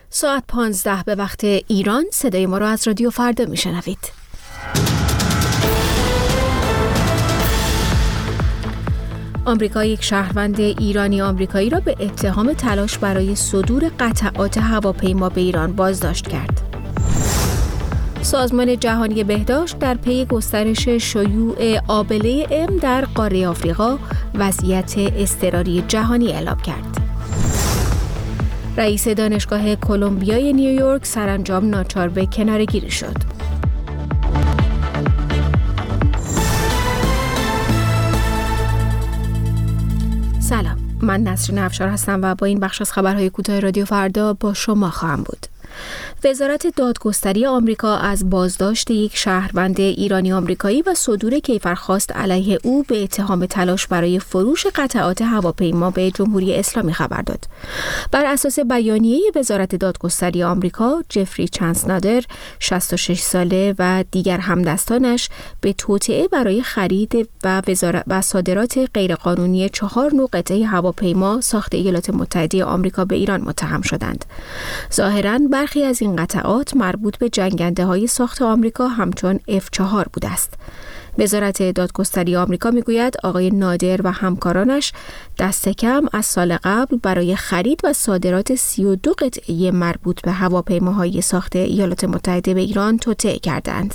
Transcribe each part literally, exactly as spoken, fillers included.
ساعت پانزده به وقت ایران. صدای ما را از رادیو فردا میشنوید. آمریکا یک شهروند ایرانی آمریکایی را به اتهام تلاش برای صدور قطعات هواپیما به ایران بازداشت کرد. سازمان جهانی بهداشت در پی گسترش شیوع آبله ام در قاره آفریقا وضعیت اضطراری جهانی اعلام کرد. رئیس دانشگاه کلمبیای نیویورک سرانجام ناچار به کناره‌گیری شد. سلام، من نسرین افشار هستم و با این بخش از خبرهای کوتاه رادیو فردا با شما خواهم بود. وزارت دادگستری آمریکا از بازداشت یک شهروند ایرانی آمریکایی و صدور کیفرخواست علیه او به اتهام تلاش برای فروش قطعات هواپیما به جمهوری اسلامی خبر داد. بر اساس بیانیه وزارت دادگستری آمریکا، جفری چنسنادر، شصت و شش ساله و دیگر همدستانش به توطئه برای خرید و وزارت و صادرات غیرقانونی چهار نوع قطعه هواپیما ساخت ایالات متحده آمریکا به ایران متهم شدند. ظاهراً برخی از این قطعات مربوط به جنگنده‌های ساخت آمریکا همچون اف چهار بوده است. وزارت دادگستری آمریکا میگوید آقای نادر و همکارانش دست کم از سال قبل برای خرید و صادرات سی و دو قطعه مربوط به هواپیماهای ساخت ایالات متحده به ایران توطئه کردند.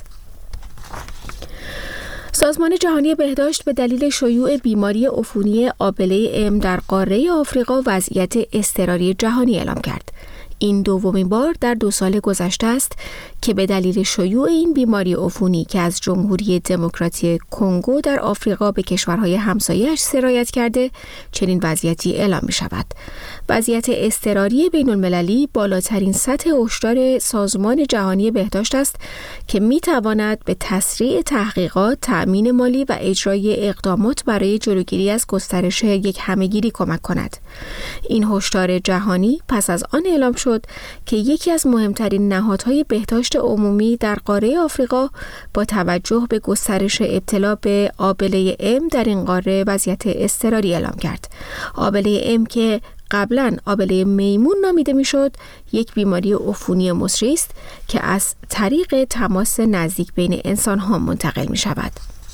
سازمان جهانی بهداشت به دلیل شیوع بیماری عفونی آبله ام در قاره آفریقا وضعیت اضطراری جهانی اعلام کرد. این دومین بار در دو سال گذشته است که به دلیل شیوع این بیماری عفونی که از جمهوری دموکراتیک کنگو در آفریقا به کشورهای همسایه‌اش سرایت کرده چنین وضعیتی اعلام می شود. وضعیت اضطراری بین المللی بالاترین سطح هشدار سازمان جهانی بهداشت است که می تواند به تسریع تحقیقات، تأمین مالی و اجرای اقدامات برای جلوگیری از گسترش یک همهگیری کمک کند. این هشدار جهانی پس از آن اعلام شد که یکی از مهمترین نهادهای بهداشت عمومی در قاره آفریقا با توجه به گسترش ابتلا به آبله ام در این قاره وضعیت اضطراری اعلام کرد. آبله ام که قبلا آبله میمون نامیده میشد، یک بیماری عفونی مصری است که از طریق تماس نزدیک بین انسان‌ها منتقل می شود.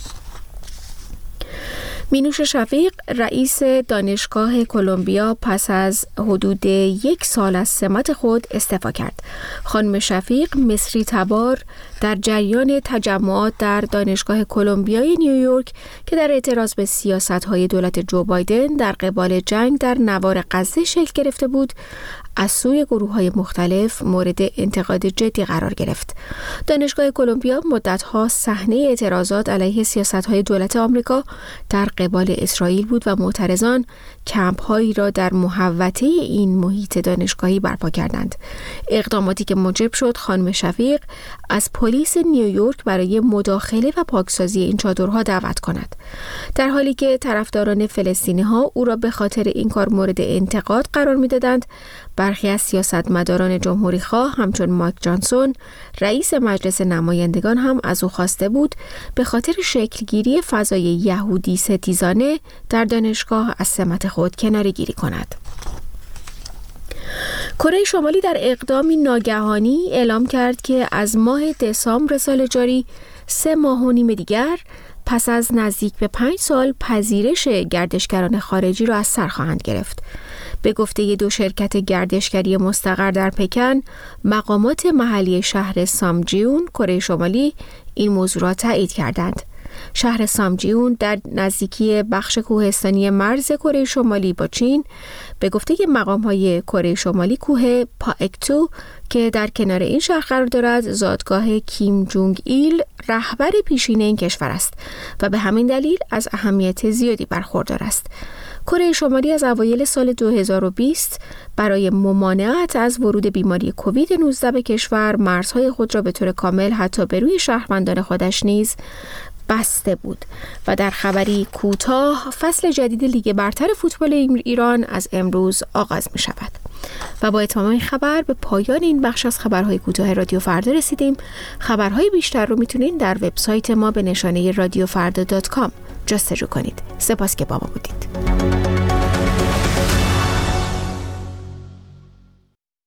مینوش شفیق، رئیس دانشگاه کلمبیا، پس از حدود یک سال از سمت خود استعفا کرد. خانم شفیق، مصری تبار، در جریان تجمعات در دانشگاه کلمبیای نیویورک که در اعتراض به سیاست‌های دولت جو بایدن در قبال جنگ در نوار غزه شکل گرفته بود، از سوی گروه‌های مختلف مورد انتقاد جدی قرار گرفت. دانشگاه کلمبیا مدت‌ها صحنه اعتراضات علیه سیاست‌های دولت آمریکا در قبال اسرائیل بود و معترضان کمپ‌هایی را در محوطه این محیط دانشگاهی برپا کردند. اقداماتی که موجب شد خانم شفیق از پلیس نیویورک برای مداخله و پاکسازی این چادرها دعوت کند. در حالی که طرفداران فلسطینی‌ها او را به خاطر این کار مورد انتقاد قرار می‌دادند، برخی از سیاستمداران جمهوری‌خواه همچون مایک جانسون، رئیس مجلس نمایندگان هم از او خواسته بود به خاطر شکلگیری فضای یهودی ستیزانه در دانشگاه از سمت خود کناره‌گیری کند. کره شمالی در اقدامی ناگهانی اعلام کرد که از ماه دسامبر سال جاری سه ماه و نیم دیگر پس از نزدیک به پنج سال پذیرش گردشگران خارجی را از سر خواهند گرفت. به گفته دو شرکت گردشگری مستقر در پکن، مقامات محلی شهر سامجیون، کره شمالی، این موضوع را تایید کردند. شهر سامجیون در نزدیکی بخش کوهستانی مرز کره شمالی با چین، به گفته مقام‌های کره شمالی کوه پاکتو که در کنار این شهر قرار دارد، زادگاه کیم جونگ ایل رهبر پیشین این کشور است و به همین دلیل از اهمیت زیادی برخوردار است. کره شمالی از اوایل سال دو هزار و بیست برای ممانعت از ورود بیماری کووید نوزده به کشور مرزهای خود را به طور کامل حتی به روی شهروندان خودش نیز بسته بود. و در خبری کوتاه، فصل جدید لیگ برتر فوتبال ایران از امروز آغاز می شود. و با اتمام این خبر به پایان این بخش از خبرهای کوتاه رادیو فردا رسیدیم. خبرهای بیشتر رو میتونید در وبسایت ما به نشانه رادیو فردا دات کام جستجو کنید. سپاس که با ما بودید.